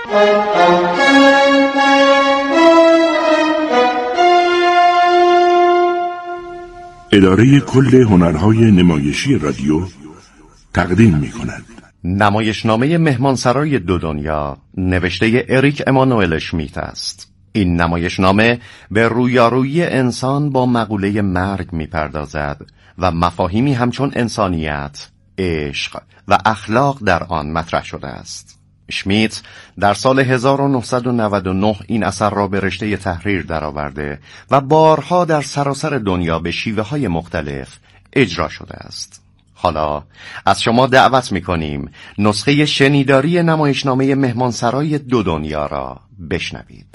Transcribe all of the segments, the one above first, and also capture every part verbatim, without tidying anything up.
اداره کل هنرهای نمایشی رادیو تقدیم می کند نمایشنامه مهمانسرای دو دنیا نوشته اریک امانوئل اشمیت است. این نمایشنامه به رویارویی انسان با مقوله مرگ می پردازد و مفاهیمی همچون انسانیت، عشق و اخلاق در آن مطرح شده است. اشمیت در سال هزار و نهصد و نود و نه این اثر را به رشته تحریر درآورده و بارها در سراسر دنیا به شیوه‌های مختلف اجرا شده است. حالا از شما دعوت می‌کنیم نسخه شنیداری نمایشنامه مهمانسرای دو دنیا را بشنوید.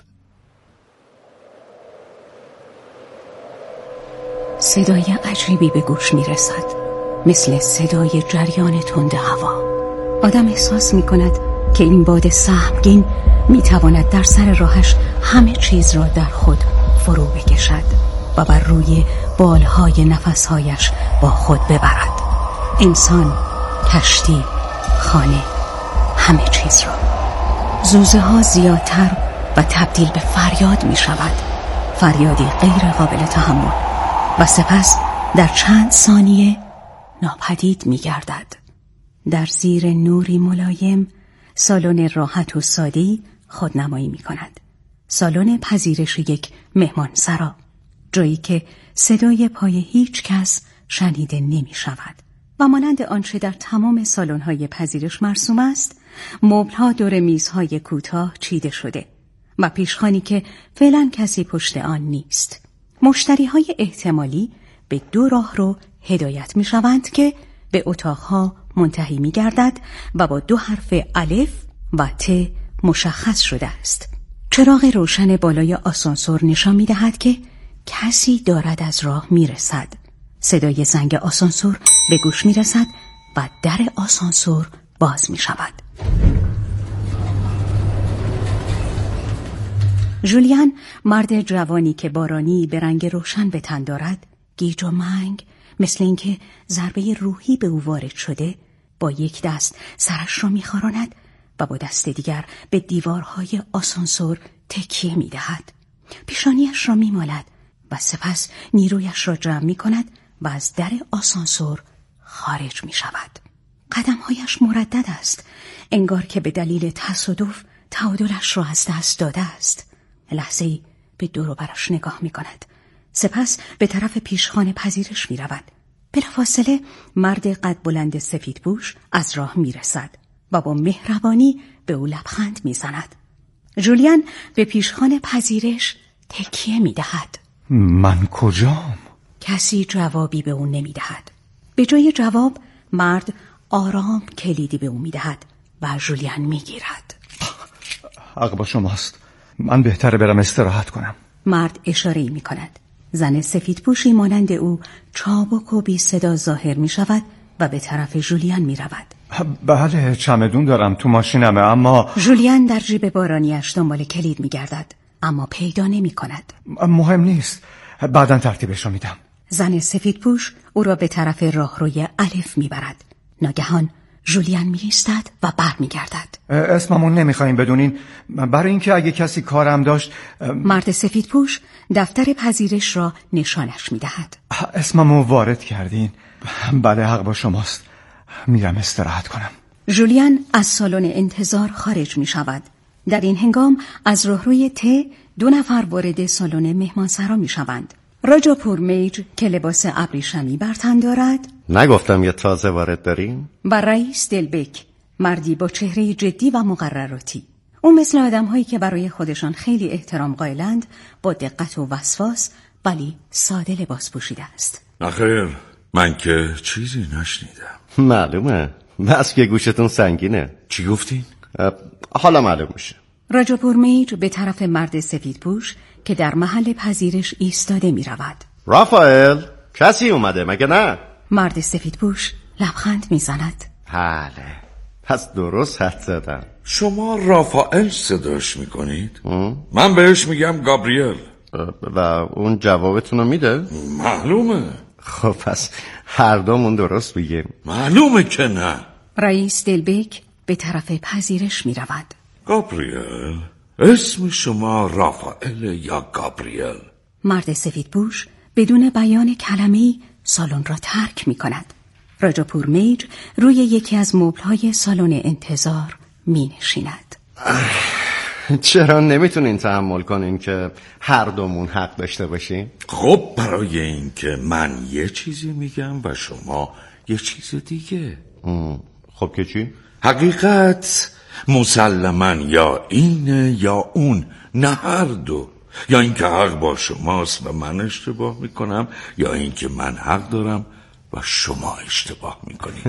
صدای عجیبی به گوش می‌رسد، مثل صدای جریان تند هوا. آدم احساس می‌کند که این باد سهمگین می‌تواند در سر راهش همه چیز را در خود فرو بکشد و بر روی بالهای نفسهایش با خود ببرد. انسان، کشتی، خانه، همه چیز را. زوزه ها زیادتر و تبدیل به فریاد می شود، فریادی غیر قابل تحمل، و سپس در چند ثانیه ناپدید می گردد. در زیر نوری ملایم سالن راحت و ساده‌ای خودنمایی می کند. سالن پذیرش یک مهمانسرا، جایی که صدای پای هیچ کس شنیده نمی شود و مانند آنچه در تمام سالن‌های پذیرش مرسوم است، مبل‌ها دور میزهای کوتاه چیده شده و پیشخوانی که فعلا کسی پشت آن نیست. مشتری‌های احتمالی به دو راه رو هدایت می‌شوند که به اتاق‌ها منتهی می‌گردد و با دو حرف الف و ت مشخص شده است. چراغ روشن بالای آسانسور نشان می‌دهد که کسی دارد از راه می‌رسد. صدای زنگ آسانسور به گوش می‌رسد و در آسانسور باز می‌شود. ژولیان، مرد جوانی که بارانی به رنگ روشن به تن دارد، گیج و منگ، مثل اینکه ضربه روحی به او وارد شده، با یک دست سرش را می‌خاراند و با دست دیگر به دیوارهای آسانسور تکیه می‌دهد. پیشانیش را می‌مالد و سپس نیرویش را جمع می‌کند و از در آسانسور خارج می‌شود. قدم‌هایش مردد است، انگار که به دلیل تصادف تعادلش را از دست داده است. لحظه‌ای به دور و برش نگاه می‌کند، سپس به طرف پیشخوان پذیرش می‌رود. بلافاصله مرد قد بلند سفیدپوش از راه می‌رسد و با مهربانی به او لبخند می‌زند. ژولیان به پیشخوان پذیرش تکیه می‌دهد. من کجام؟ کسی جوابی به او نمی‌دهد. به جای جواب مرد آرام کلیدی به او می‌دهد و ژولیان می‌گیرد. حق با شماست، من بهتره برم استراحت کنم. مرد اشاره‌ای می‌کند. زن سفیدپوشی مانند او چابک و بی صدا ظاهر می‌شود و به طرف ژولیان می‌رود. بله، چمدون دارم تو ماشینمه، اما ژولیان در جیب بارانیش دنبال کلید می‌گردد، اما پیدا نمی‌کند. مهم نیست، بعداً ترتیبش رو میدم. زن سفیدپوش او را به طرف راهروی الف می‌برد. ناگهان ژولیان می‌ایستد و برمیگردد. اسممون نمی‌خوایم بدونین، برای اینکه اگه کسی کارم داشت. مرد سفیدپوش دفتر پذیرش را نشانش می‌دهد. اسممو وارد کردین. بله، حق با شماست، میرم استراحت کنم. ژولیان از سالن انتظار خارج می‌شود. در این هنگام از راهروی ت دو نفر وارد سالن مهمانسرا می‌شوند. راجاپور میج که لباس ابریشمی بر تن دارد، نگفتم یه تازه وارد داریم؟ و رئیس دلبک، مردی با چهره جدی و مقرراتی. او مثل آدم‌هایی که برای خودشان خیلی احترام قائلند، با دقت و وسواس ولی ساده لباس پوشیده است. نخیر، من که چیزی نشنیدم. معلومه، بس که گوشتون سنگینه. چی گفتین؟ حالا معلوم میشه. راجاپور میج به طرف مرد سفیدپوش که در محل پذیرش ایستاده می رود. رافائل، کسی اومده مگه نه؟ مرد سفیدپوش لبخند می زند. بله، پس درست حد زدم. شما رافائل صداش میکنید؟ من بهش میگم گابریل. و اون جوابتون رو میده؟ معلومه. خب پس هر دومون درست بگیم. معلومه که نه. رئیس دلبک به طرف پذیرش می رود. گابریل، اسم شما رافائل یا گابریل؟ مرد سفید پوش بدون بیان کلمه‌ای سالن را ترک می کند. راجاپور میج روی یکی از مبل‌های سالن انتظار می نشیند. چرا نمیتونین تحمل کنین که هر دومون حق داشته باشیم؟ خب برای این که من یه چیزی میگم و شما یه چیز دیگه. خب که چی؟ حقیقت مسلماً یا اینه یا اون، نه هر دو. یا اینکه حق با شماست و من اشتباه میکنم، یا اینکه من حق دارم و شما اشتباه میکنید.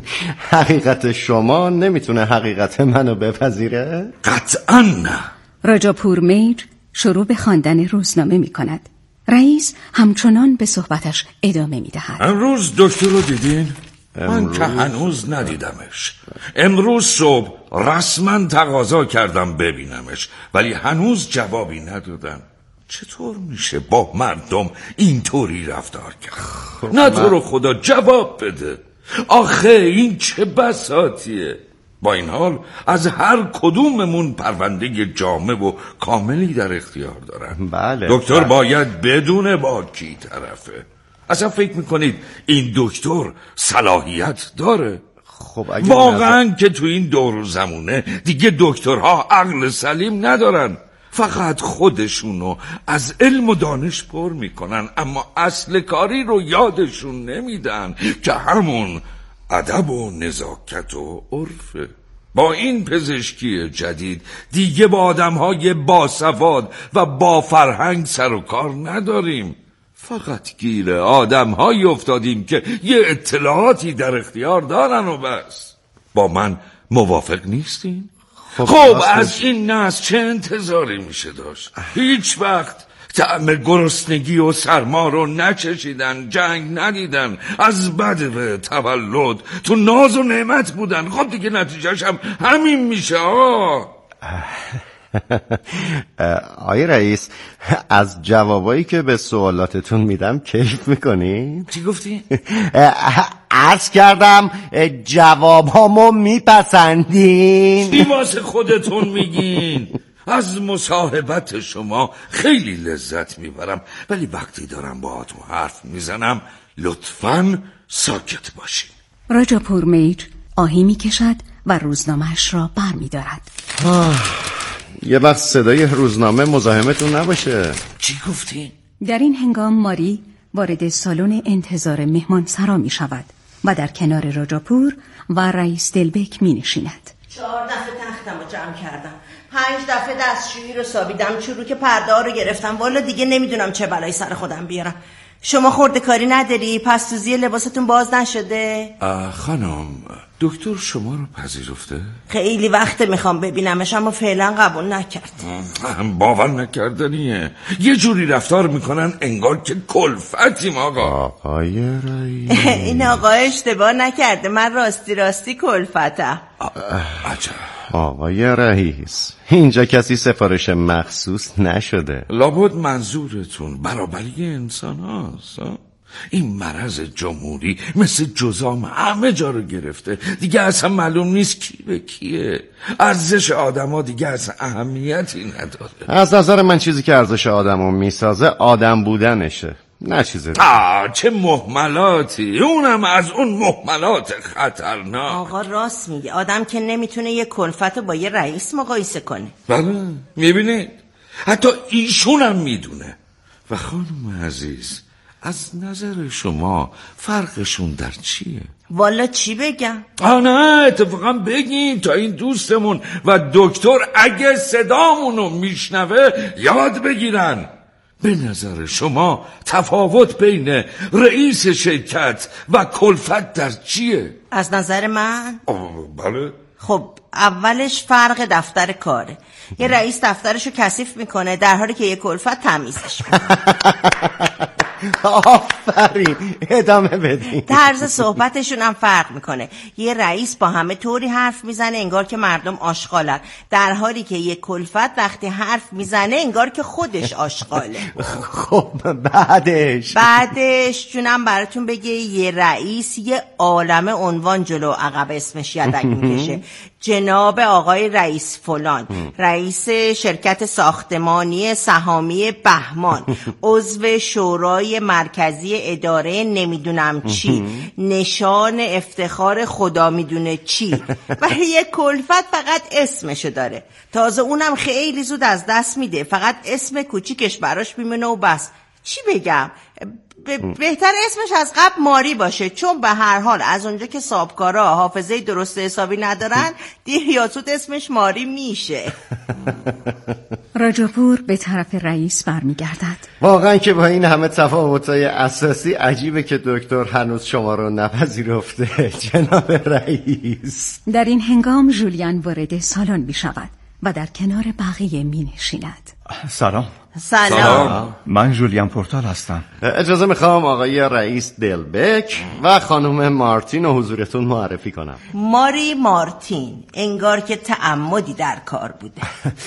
حقیقت شما نمیتونه حقیقت منو بپذیره؟ قطعاً نه. راجاپور میج شروع به خواندن روزنامه می کند. رئیس همچنان به صحبتش ادامه می دهد. امروز دکتر رو دیدین؟ امروز... من که هنوز ندیدمش. امروز صبح رسما تقاضا کردم ببینمش، ولی هنوز جوابی ندادن. چطور میشه با مردم اینطوری رفتار کرد؟ خب نه تو رو خدا جواب بده. آخه این چه بساطیه. با این حال از هر کدوممون پرونده جامع و کاملی در اختیار دارن. بله. دکتر بله. باید بدونه با کی طرفه. اصلا فکر میکنید این دکتر صلاحیت داره؟ خب اگه واقعا نظر... که تو این دور و زمونه دیگه دکترها عقل سلیم ندارن. فقط خودشونو از علم و دانش پر میکنن، اما اصل کاری رو یادشون نمیدن که همون ادب و نزاکت و عرفه. با این پزشکی جدید دیگه با آدمهای باسواد و با فرهنگ سر و کار نداریم. فقط گیر آدمهایی افتادیم که یه اطلاعاتی در اختیار دارن و بس. با من موافق نیستین؟ خب, خب از این نسل چه انتظاری میشه داشت؟ هیچ وقت طعم گرسنگی و سرما رو نچشیدن، جنگ ندیدن، از بد تولد تو ناز و نعمت بودن. خب دیگه نتیجهش هم همین میشه. آه آقای رئیس، از جوابایی که به سوالاتتون میدم کیف میکنی؟ چی گفتی؟ عرض کردم جوابامو میپسندین؟ چی واسه خودتون میگین؟ از مصاحبت شما خیلی لذت میبرم، ولی وقتی دارم باهاتون حرف میزنم لطفاً ساکت باشین. راجاپور میج آهی میکشد و روزنامه‌اش را بر میدارد. یه وقت صدای روزنامه مزاحمتون نباشه. چی گفتی؟ در این هنگام ماری وارد سالن انتظار مهمانسرا می شود و در کنار راجاپور و رئیس دلبک می نشیند. چهار دفعه تختم رو جمع کردم، پنج دفعه دستشویی رو سابیدم، چروک پرده ها رو گرفتم. والا دیگه نمیدونم چه بلایی سر خودم بیارم. شما خورده کاری نداری؟ پس توزی لباستون باز نشده؟ خانم، دکتر شما رو پذیرفته؟ خیلی وقت میخوام ببینمش اما فعلا قبول نکرد. باور نکردنیه. یه جوری رفتار میکنن انگار که کلفتیم. آقا آقای رئیس این آقا اشتباه نکرده، من راستی راستی کلفتم. عجب. آقای رئیس، اینجا کسی سفارش مخصوص نشده. لابد منظورتون برابری انسان هاست. این مرض جمهوری مثل جزام همه جا رو گرفته. دیگه اصلا معلوم نیست کی به کیه. ارزش آدم ها دیگه اصلا اهمیتی نداره. از نظر من چیزی که ارزش آدم رو میسازه آدم بودنشه، نه چیزی. آه چه محملاتی، اونم از اون محملات خطرناک. آقا راست میگه، آدم که نمیتونه یه کلفت با یه رئیس مقایسه کنه. بله میبینید، حتی ایشونم میدونه. و خانم عزیز، از نظر شما فرقشون در چیه؟ والا چی بگم؟ آه نه اتفاقا بگین تا این دوستمون و دکتر اگه صدامونو میشنوه یاد بگیرن. به نظر شما تفاوت بین رئیس شرکت و کلفت در چیه؟ از نظر من؟ آه بله. خب اولش فرق دفتر کاره. یه رئیس دفترشو کثیف میکنه در حالی که یه کلفت تمیزش میکنه. آفرین، ادامه بدین. طرز صحبتشون هم فرق میکنه. یه رئیس با همه طوری حرف میزنه انگار که مردم آشغالن، در حالی که یه کلفت وقتی حرف میزنه انگار که خودش آشغاله. خب بعدش بعدش جونم براتون بگه یه رئیس یه عالمه عنوان جلو عقب اسمش یدک میکشه. جناب آقای رئیس فلان، رئیس شرکت ساختمانی سهامی بهمان، عضو شورای مرکزی اداره نمیدونم چی، نشان افتخار خدا میدونه چی. ولی یک کلفت فقط اسمشو داره، تازه اونم خیلی زود از دست میده، فقط اسم کوچیکش براش میمونه و بس. چی بگم؟ ب- بهتر اسمش از قبل ماری باشه، چون به هر حال از اونجا که صابکارا حافظه درست حسابی ندارن دیر یا زود اسمش ماری میشه. راجاپور به طرف رئیس برمیگردد. واقعا که با این همه تفاوت‌های اساسی عجیبه که دکتر هنوز شما رو نپذیرفته جناب رئیس. در این هنگام ژولیان وارد سالن می شود و در کنار بقیه می نشیند. سلام. سلام, سلام. من ژولیان پورتال هستم. اجازه میخوام آقای رئیس دلبک و خانم مارتین رو حضورتون معرفی کنم. ماری مارتین، انگار که تعمدی در کار بوده.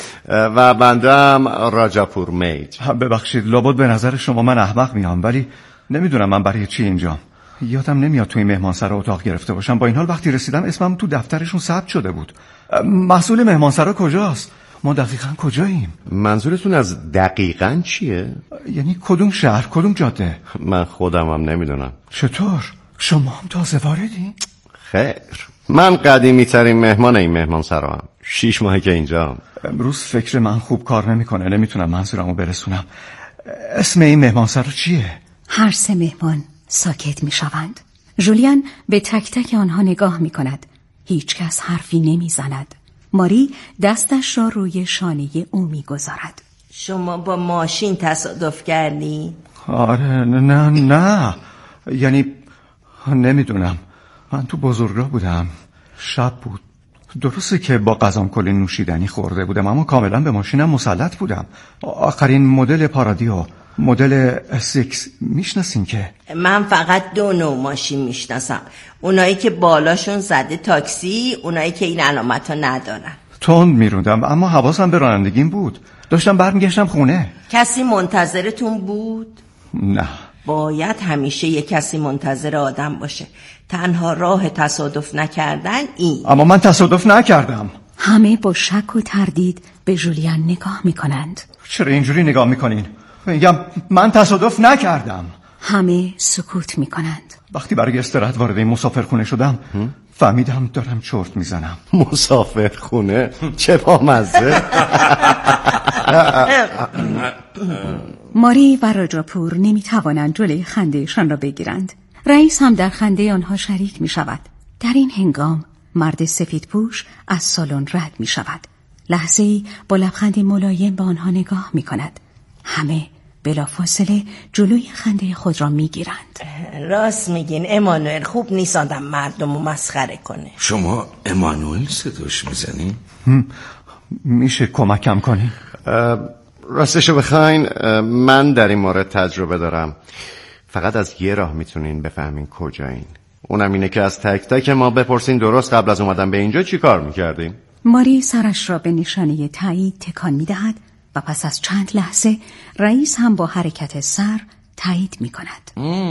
و بندم راجاپور میج. ببخشید، لابد به نظر شما من احمق میام، ولی نمیدونم من برای چی اینجام. یادم نمیاد توی مهمانسرا اتاق گرفته باشم. با این حال وقتی رسیدم اسمم تو دفترشون ثبت شده بود. مسئول مهمانسرا کجاست؟ ما دقیقاً کجاییم؟ منظورتون از دقیقاً چیه؟ یعنی کدوم شهر، کدوم جاده؟ من خودم هم نمیدونم. چطور؟ شما هم تازه واردی؟ خیر، من قدیمی ترین مهمان این مهمان سرام. شیش ماهه که اینجام. امروز فکر من خوب کار نمیکنه، نمیتونم منظورمو برسونم. اسم این مهمان سرا چیه؟ هر سه مهمان ساکت می شوند. ژولیان به تک تک آنها نگاه می کند. هیچ کس حرفی نمی زند. ماری دستش را روی شانه او می گذارد. شما با ماشین تصادف کردی؟ آره نه نه یعنی نمیدونم، من تو بزرگراه بودم، شب بود، درسته که با قزام کلی نوشیدنی خورده بودم، اما کاملا به ماشینم مسلط بودم. آخرین مدل پارادیو، مدل سیکس، میشناسین که؟ من فقط دو نوع ماشین میشناسم، اونایی که بالاشون زده تاکسی، اونایی که این علامت ها ندارن. تند میروندم اما حواسم به رانندگیم بود، داشتم برمیگشتم خونه. کسی منتظرتون بود؟ نه. باید همیشه یک کسی منتظر آدم باشه، تنها راه تصادف نکردن این. اما من تصادف نکردم. همه با شک و تردید به ژولیان نگاه می کنند. چرا اینجوری نگاه میکنین؟ میگم من تصادف نکردم. همه سکوت می کنند. وقتی برای استراحت وارد این مسافرخونه شدم فهمیدم دارم چرت میزنم. مسافرخونه؟ چه بامزه. ماری و راجاپور نمی توانند جلوی خندهشان را بگیرند. رئیس هم در خنده آنها شریک می شود. در این هنگام مرد سفید پوش از سالن رد می شود. لحظه‌ای با لبخند ملایم به آنها نگاه می کند. همه بلافاصله جلوی خنده خود را می گیرند. راست میگین امانوئل، خوب نیست آدم مردم رو مسخره کنه. شما امانوئل صداش میزنی؟ میشه کمکم کنی؟ راستشو بخواین من در این مورد تجربه دارم. فقط از یه راه میتونین بفهمین کجایین، اونم اینه که از تک تک ما بپرسین درست قبل از اومدن به اینجا چی کار میکردین. ماری سرش را به نشانه تایید تکان میدهد و پس از چند لحظه رئیس هم با حرکت سر تایید میکند.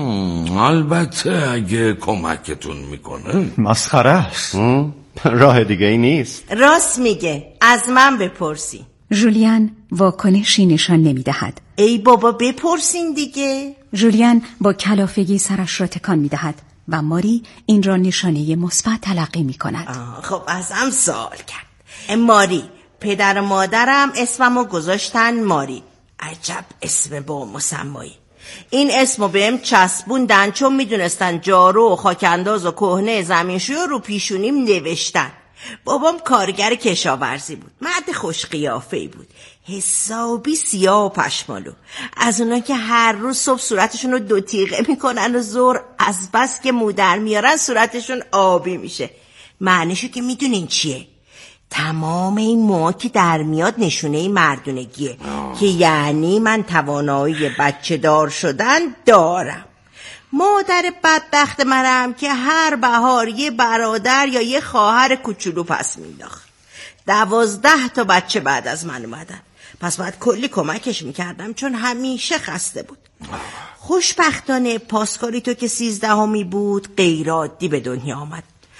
البته اگه کمکتون میکنه. مسخره است. راه دیگه ای نیست. راست میگه، از من بپرسی. ژولیان واکنشی نشان نمیدهد. ای بابا بپرسین دیگه. ژولیان با کلافگی سرش را تکان میدهد و ماری این را نشانه مثبت تلقی میکند. خب ازم سوال کرد. ماری، پدر و مادرم اسممو گذاشتن ماری. عجب اسم با مسمایی. این اسمو بهم چسبوندن چون میدونستن جارو و خاکانداز و کهنه زمینشوی رو پیشونیم نوشتن. بابام کارگر کشاورزی بود، مرد خوش قیافه‌ای بود، حسابی سیاه و پشمالو، از اونا که هر روز صبح صورتشون رو دو تیغه میکنن و زور از بس که مودر میارن صورتشون آبی میشه. معنیشو که میدونین چیه؟ تمام این موها که در میاد نشونه مردونگیه که یعنی من توانایی بچه دار شدن دارم. مادر بدبخت منم که هر بهار یه برادر یا یه خواهر کوچولو پس مینداخت. دوازده تا بچه بعد از من اومدن، پس باید کلی کمکش میکردم چون همیشه خسته بود. خوشبختانه پاسکاری تو که سیزدهمی بود غیر عادی به دنیا آمد.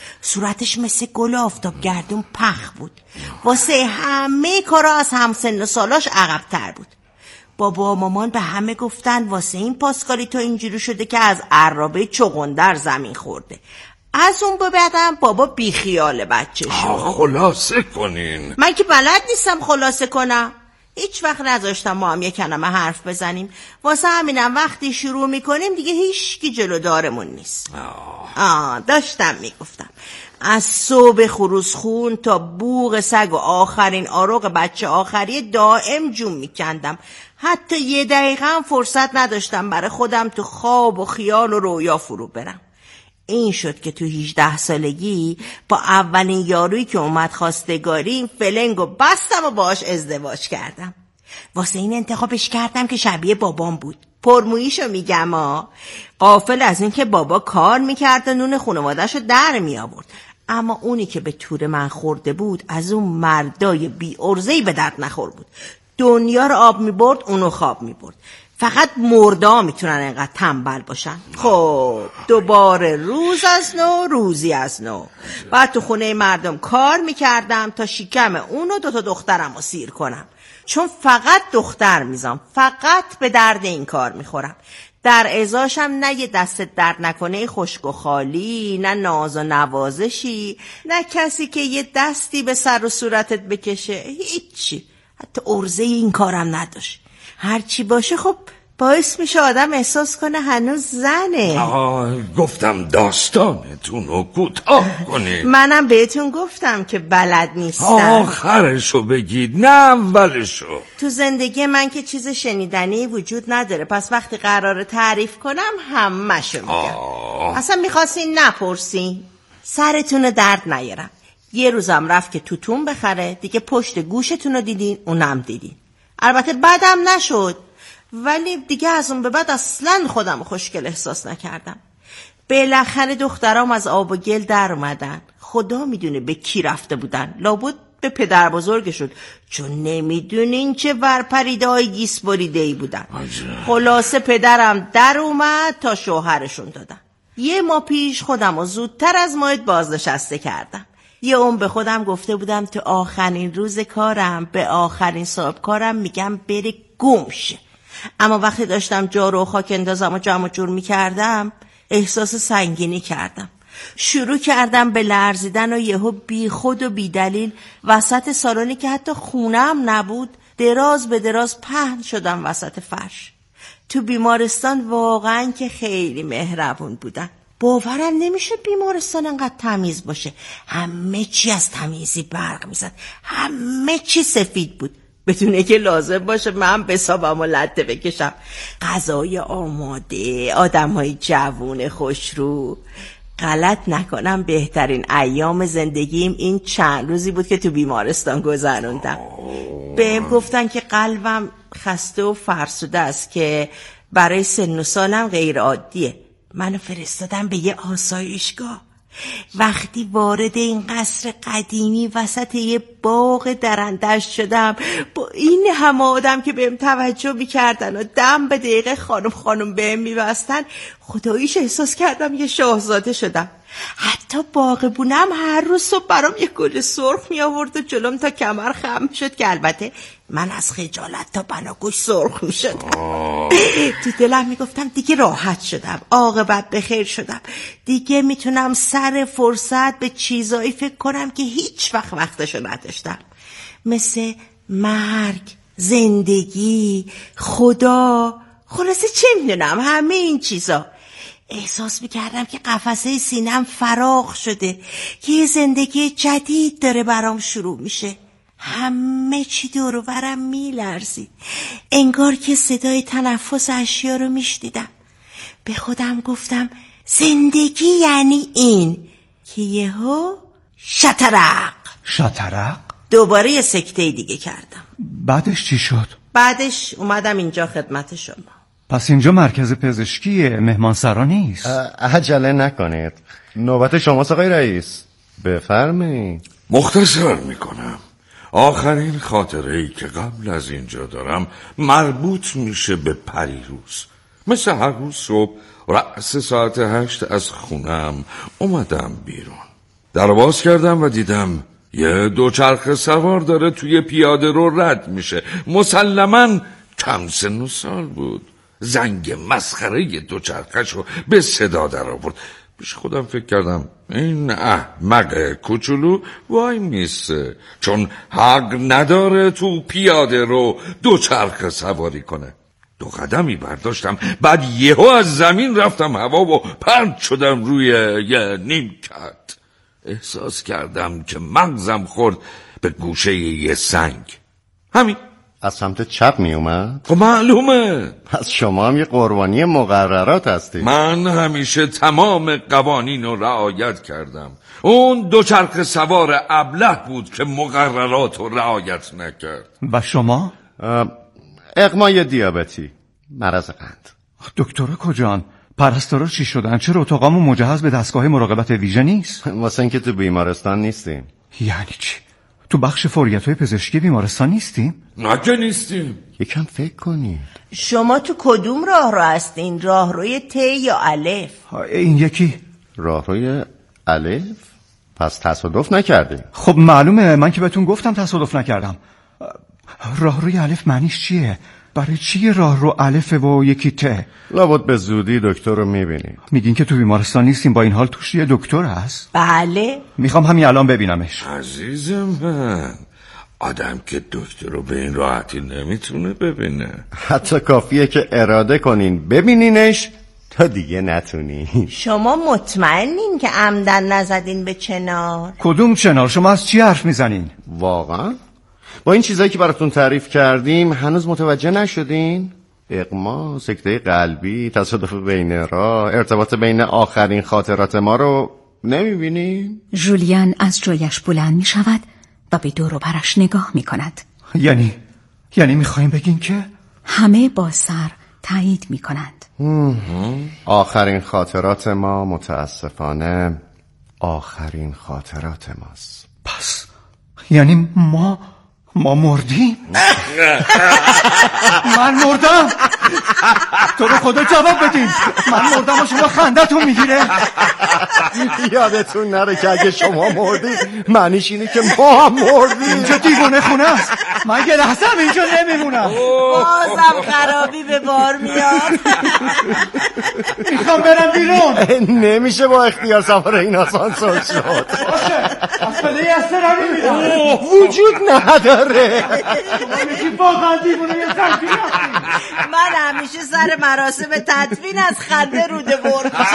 صورتش مثل گل آفتاب گردون پخ بود. واسه همه کارا از همسن و سالاش عقب‌تر بود. بابا و مامان به همه گفتن واسه این پاسکالی تو اینجوری شده که از عرابه چغندر زمین خورده. از اون به بعدم بابا بیخیال بچه شد. خلاصه کنین. من که بلد نیستم خلاصه کنم. هیچ وقت نذاشتم ما هم یک کلمه حرف بزنیم. واسه همینم وقتی شروع میکنیم دیگه هیچ کی جلو دارمون نیست. آه, آه داشتم میگفتم از صبح خروسخون تا بوق سگ و آخرین آروغ بچه آخری دائم جون میکندم. حتی یه دقیقه هم فرصت نداشتم برای خودم تو خواب و خیال و رویا فرو برم. این شد که تو هجده سالگی با اولین یارویی که اومد خواستگاری فلنگو بستم و باهاش ازدواج کردم. واسه این انتخابش کردم که شبیه بابام بود. پرموییشو میگم ها، غافل از این که بابا کار میکرد و نون خانواده‌شو در میآورد. اما اونی که به تور من خورده بود از اون مردای بی ارزه‌ای به درد نخور بود. دنیا رو آب میبرد، اونو خواب میبرد. فقط مردا میتونن اینقدر تنبل باشن. خب دوباره روز از نو، روزی از نو. بعد تو خونه مردم کار میکردم تا شکم اونو دو تا دخترم رو سیر کنم، چون فقط دختر میزام، فقط به درد این کار میخورم. در ازاشم نه یه دست درد نکنه خشک و خالی، نه ناز و نوازشی، نه کسی که یه دستی به سر و صورتت بکشه، هیچی. حتی عرضه این کارم نداشت. هرچی باشه خب باعث میشه آدم احساس کنه هنوز زنه. آه گفتم داستانتون رو کوتاه کنید. منم بهتون گفتم که بلد نیستم. آخرشو بگید نه اولشو. تو زندگی من که چیز شنیدنی وجود نداره، پس وقتی قراره تعریف کنم همه‌شو میگم. اصلا میخواستین نپرسین، سرتون درد نیارم. یه روزم رفت که توتون بخره، دیگه پشت گوشتون رو دیدین، اونم دیدین. البته بعدم نشد، ولی دیگه از اون به بعد اصلا خودم خوشگل احساس نکردم. بالاخره دخترام از آب و گل در اومدن. خدا میدونه به کی رفته بودن، لابد به پدر بزرگشون، چون نمیدونین چه ورپریده‌های گیس بریده‌ای بودن. خلاصه پدرم در اومد تا شوهرشون دادن. یه ماه پیش خودم رو زودتر از موعد بازنشسته کردم. یه اون به خودم گفته بودم تو آخرین روز کارم به آخرین صاحب کارم میگم بره گم شه. اما وقتی داشتم جارو و خاک اندازم و جمع جور میکردم احساس سنگینی کردم. شروع کردم به لرزیدن و یهو بی خود و بی دلیل وسط سالونی که حتی خونم نبود دراز به دراز پهن شدم وسط فرش. تو بیمارستان واقعا که خیلی مهربون بودن. باورم نمیشه بیمارستان انقدر تمیز باشه. همه چی از تمیزی برق میزد، همه چی سفید بود بدونه که لازم باشه من بسابم و لطه بکشم. غذای آماده، آدم های جوون خوشرو. غلط نکنم بهترین ایام زندگیم این چند روزی بود که تو بیمارستان گذروندم. بهم گفتن که قلبم خسته و فرسوده است که برای سن و سالم غیر عادیه. منو فرستادم به یه آسایشگاه. وقتی وارد این قصر قدیمی وسط یه باغ درندش شدم با این همه آدم که بهم توجه میکردن و دم به دقیقه خانم خانم بهم میبستن، خداییش احساس کردم یه شاهزاده شدم. حتی باغبونم هر روز صبح برام یه گل سرخ می آورد و جلوم تا کمر خم شد که البته من از خجالت تا بناگوش سرخ می شدم. تو دلم می گفتم دیگه راحت شدم، عاقبت بخیر شدم، دیگه میتونم سر فرصت به چیزایی فکر کنم که هیچ وقت وقتشو نداشتم، مثل مرگ، زندگی، خدا، خلاصه چه میدونم همه این چیزا. احساس میکردم که قفسه سینم فراغ شده، که یه زندگی جدید داره برام شروع میشه. همه چی دور و برم میلرزید، انگار که صدای تنفس اشیا رو میشنیدم. به خودم گفتم زندگی یعنی این، که یهو شترق شترق دوباره یه سکته دیگه کردم. بعدش چی شد؟ بعدش اومدم اینجا خدمت شما. پس اینجا مرکز پزشکیه، مهمانسرا نیست. عجله نکنید، نوبت شماست آقای رئیس، بفرمایید. مختصر میکنم. آخرین خاطره‌ای که قبل از اینجا دارم مربوط میشه به پریروز. مثل هر روز صبح رأس ساعت هشت از خونم اومدم بیرون. در باز کردم و دیدم یه دوچرخه سوار داره توی پیاده رو رد میشه. مسلماً کم سن و سال بود. زنگ مسخره دوچرخش رو به صدا در آورد. پیش خودم فکر کردم این احمق کوچولو وای میسته، چون حق نداره تو پیاده رو دوچرخه سواری کنه. دو قدمی برداشتم، بعد یهو از زمین رفتم هوا و پرت شدم روی یه نیمکت. احساس کردم که مغزم خورد به گوشه یه سنگ. همین. از سمت چپ می اومد؟ خب معلومه. پس شما هم یه قربانی مقررات هستی. من همیشه تمام قوانین رو رعایت کردم. اون دوچرخه سوار ابله بود که مقررات رو رعایت نکرد. و شما؟ اغمای دیابتی، مرض قند. دکتر کجان؟ پرستارا چی شدن؟ چرا اتاقامون مجهز به دستگاه مراقبت ویژه نیست؟ واسه اینکه تو بیمارستان نیستیم. یعنی چی؟ تو بخش فوریت‌های پزشکی بیمارستان نیستیم؟ نه که نیستیم. یکم فکر کنید. شما تو کدوم راه رو هستین؟ راهروی ت یا الف؟ این یکی راهروی الف؟ پس تصادف نکردیم. خب معلومه، من که بهتون گفتم تصادف نکردم. راهروی الف معنیش چیه؟ برای چیه راهرو الف و یکی ت؟ لابد به زودی دکتر رو میبینید. میگین که تو بیمارستان نیستیم، با این حال توش یه دکتر هست؟ بله. میخوام همین الان ببینمش. عزیز من، آدم که دکتر رو به این راحتی نمیتونه ببینه. حتی کافیه که اراده کنین ببینینش تا دیگه نتونین. شما مطمئنین که عمدن نزدین به چنار؟ کدوم چنار؟ شما از چی حرف میزنین؟ واقعا؟ با این چیزایی که براتون تعریف کردیم هنوز متوجه نشدین؟ اغما، سکته قلبی، تصادف بین راه، ارتباط بین آخرین خاطرات ما رو نمیبینین؟ ژولیان از جایش بلند می شود و به دور و برش نگاه می کند. یعنی یعنی میخوایم بگین که؟ همه با سر تایید می کنند. آخرین خاطرات ما متاسفانه آخرین خاطرات ماست. پس یعنی ما ما مردیم؟ من مردم؟ تو رو خدا جواب بدین. من مردم و شما خندتون میگیره؟ یادتون نره که اگه شما مردید معنیش اینه که ما هم مردیم. اینجا دیوانه خونه است، من یه لحظه هم اینجا نمیمونم. بازم خرابی به بار میاد. میخوام برم بیرون. نمیشه با اختیار سوار این آسانسور شد. باشه، از پله از سرمی میدم. وجود نداره. واقعا دیوانه یه زنگی. من همیشه سر مراسم تدفین از خنده روده برد.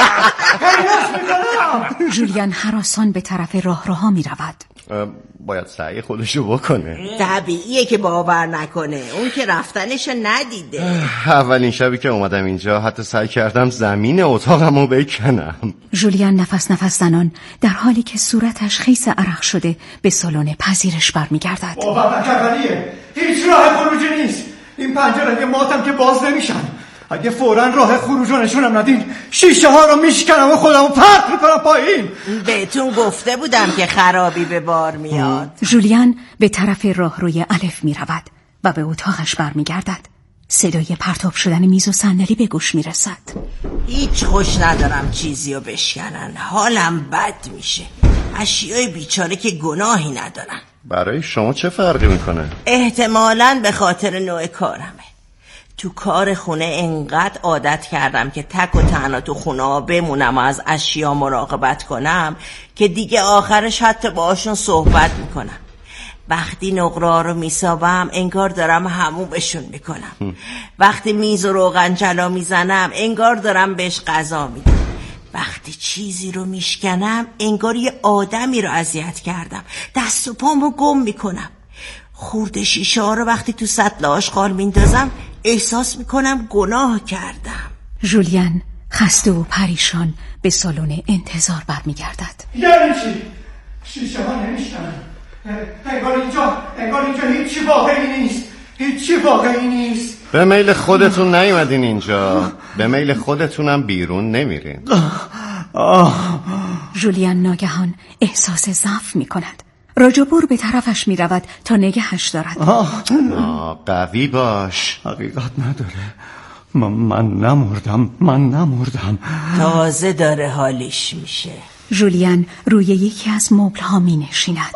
ژولیان هراسان به طرف راهروها می رود. باید سعی خودشو بکنه. طبیعیه که باور نکنه، اون که رفتنشو ندیده. اولین شبی که اومدم اینجا حتی سعی کردم زمین اتاقمو بکنم. ژولیان نفس نفس زنان در حالی که صورتش خیس عرق شده به سالن پذیرش برمیگردد. باور نکردنیه، هیچ راه خروجی نیست. این پنجره ماتم که باز نمیشن. اگه فوراً راه خروج رو نشونم ندین شیشه ها رو میشکنم و خودمو پرت میکنم پایین. بهتون گفته بودم که خرابی به بار میاد. ژولیان به طرف راهروی الف می رود و به اتاقش برمیگردد. صدای پرتاب شدن میز و صندلی به گوش میرسد. هیچ خوش ندارم چیزی رو بشکنن، حالم بد میشه. اشیای بیچاره که گناهی ندارن. برای شما چه فرقی میکنه؟ احتمالاً به خاطر نوع کارمه. تو کار خونه انقدر عادت کردم که تک و تنها تو خونه ها بمونم و از اشیا مراقبت کنم که دیگه آخرش حتی باهاشون صحبت میکنم. وقتی نقره رو میسابم انگار دارم حمومشون میکنم. وقتی میز و روغن جلا میزنم انگار دارم بهش غذا میدم. وقتی چیزی رو میشکنم انگار یه آدمی رو اذیت کردم. دست و پامو گم میکنم. خورده شیشه ها رو وقتی تو سطل آشغال میندازم احساس میکنم گناه کردم. ژولیان خسته و پریشان به سالن انتظار برمیگردد. یعنی چی؟ شیشه ها نمیشکنن. انگار اینجا انگار اینجا هیچی واقعی نیست. هیچی واقعی نیست. به میل خودتون نیومدین اینجا، به میل خودتونم بیرون نمیرین. ژولیان ناگهان احساس ضعف میکند. راجبور به طرفش می رود تا نگهش دارد. آه. آه قوی باش. حقیقت نداره. من, من نمردم من نمردم. تازه داره حالیش میشه. ژولیان روی یکی از مبل‌ها می نشیند.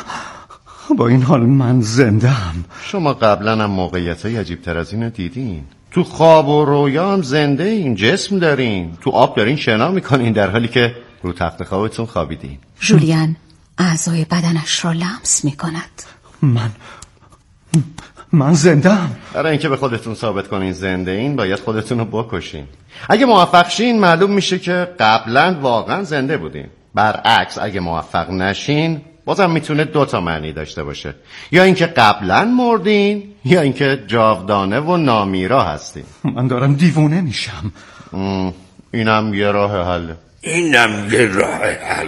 با این حال من زنده‌ام. شما قبلا هم موقعیت‌های عجیب‌تر از اینو دیدین. تو خواب و رویا هم زنده این، جسم دارین، تو آب دارین شنا میکنین در حالی که رو تخت خوابتون خوابیدین. ژولیان اعضای بدنش را لمس میکند. من من زنده‌ام. برای اینکه به خودتون ثابت کنین زنده این باید خودتون رو بکشین. اگه موفق شین معلوم میشه که قبلا واقعا زنده بودین. برعکس اگه موفق نشین بازم میتونه دو تا معنی داشته باشه، یا اینکه قبلا مردین یا اینکه جاودانه و نامیرا هستین. من دارم دیوونه میشم. اینم یه راه حل. اینم یه راه حل.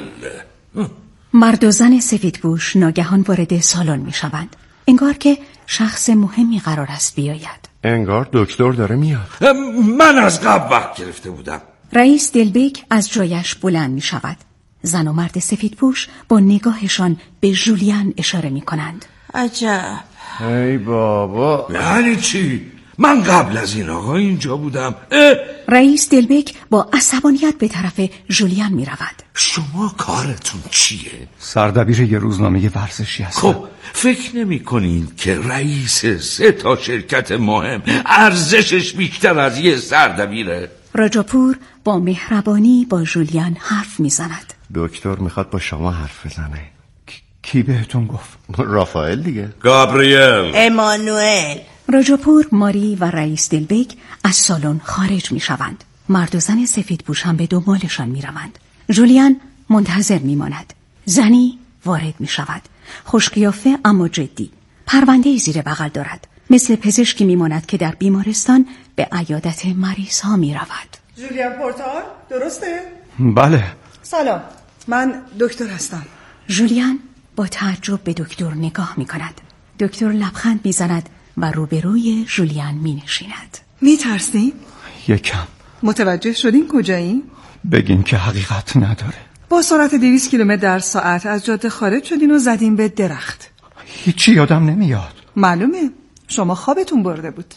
مرد و زن سفیدپوش ناگهان وارد سالن میشوند. انگار که شخص مهمی قرار است بیاید. انگار دکتر داره میاد. من از قبل وقت گرفته بودم. رئیس دلبک از جایش بلند می شود. زن و مرد سفیدپوش با نگاهشان به ژولیان اشاره می کنند. عجب. ای بابا. یعنی چی؟ من قبل از این آقا اینجا بودم. رئیس دلبک با عصبانیت به طرف ژولیان می رود. شما کارتون چیه؟ سردبیر یه روزنامه ورزشی هستم. خب فکر نمی کنین که رئیس سه تا شرکت مهم ارزشش بیشتر از یه سردبیره؟ راجاپور با مهربانی با ژولیان حرف می زند. دکتر میخواد با شما حرف بزنه. کی بهتون گفت؟ رافائل دیگه. گابریل. امانوئل. راجاپور، ماری و رئیس دلبک از سالن خارج می شوند. مرد و زن سفیدپوش هم به دنبالشان می روند. ژولیان منتظر می ماند. زنی وارد می شود. خوشقیافه اما جدی. پرونده زیر بغل دارد. مثل پزشکی می ماند که در بیمارستان به عیادت مریض ها می رود. ژولیان پورتال درسته؟ بله. سلام، من دکتر هستم. ژولیان با تعجب به دکتر نگاه می کند. دکتر لبخند می زند و روبروی ژولیان می نشیند. می ترسین؟ یکم. متوجه شدین کجایی؟ بگین که حقیقت نداره. با سرعت دویست کیلومتر در ساعت از جاده خارج شدین و زدین به درخت. هیچی یادم نمیاد. معلومه شما خوابتون برده بود.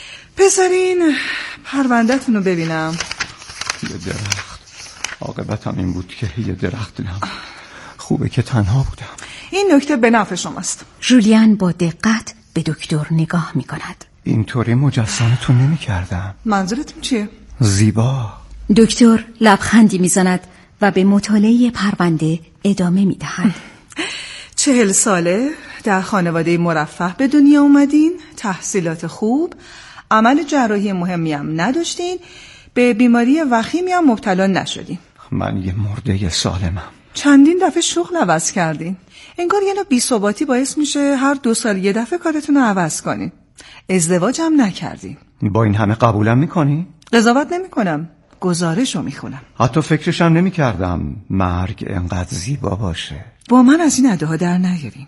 پسرین پرونده‌تون رو ببینم. یه درخت. عاقبتم این بود که یه درخت دیدم. خوبه که تنها بودم. این نکته به نفع شماست. ژولیان با دقت به دکتر نگاه می کند. اینطوری مجسمتون نمی کردم. منظورتون چیه؟ زیبا. دکتر لبخندی می زند و به مطالعه پرونده ادامه می دهد. چهل ساله در خانواده مرفه به دنیا اومدین، تحصیلات خوب، عمل جراحی مهمی هم نداشتین، به بیماری وخیمی هم مبتلا نشدین. من یه مرده سالمم. چندین دفعه شغل عوض کردین. انگار یه نوع بی‌ثباتی باعث میشه هر دو سال یه دفعه کارتون رو عوض کنین. ازدواج هم نکردین. با این همه قبولم میکنی؟ قضاوت نمی کنم، گزارش رو میخونم. حتی فکرشم نمی کردم مرگ انقدر زیبا باشه. با من از این اده ها در نگیرین.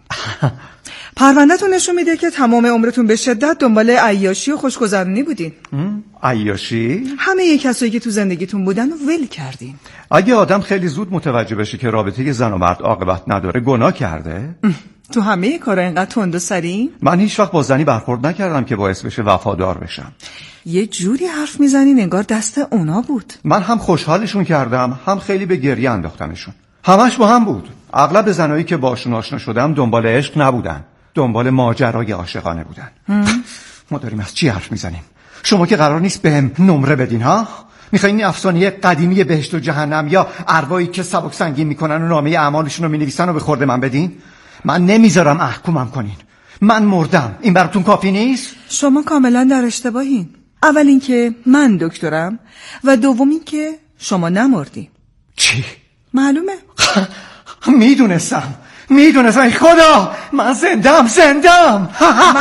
پرونده‌تون نشون میده که تمام عمرتون به شدت دنبال عیاشی و خوشگذرونی بودین. عیاشی؟ همه یک کسایی که تو زندگیتون بودن رو ول کردین. اگه آدم خیلی زود متوجه بشه که رابطه زن و مرد عاقبت نداره گناه کرده؟ تو همه کارا اینقدر تند و سریع؟ من هیچ وقت با زنی برخورد نکردم که باعث بشه وفادار بشم. یه جوری حرف میزنین انگار دست اونا بود. من هم خوشحالشون کردم هم خیلی به گریه انداختمشون. همش با هم بود. اغلب زنایی که باشون آشنا شدم دنبال عشق نبودن، دنبال ماجرای عاشقانه بودن. ما داریم از چی حرف میزنیم؟ شما که قرار نیست بهم نمره بدین ها؟ میخواین این افسانه قدیمی بهشت و جهنم یا ارواحی که سبک سنگین میکنن و نامه اعمالشون رو مینویسن رو به خورد من بدین؟ من نمیذارم احکومم کنین. من مردم. این براتون کافی نیست؟ شما کاملا در اشتباهین. اول اینکه من دکترم و دوم اینکه شما نمردی. چی؟ معلومه؟ میدونستم میدونستم. خدا من زندم زندم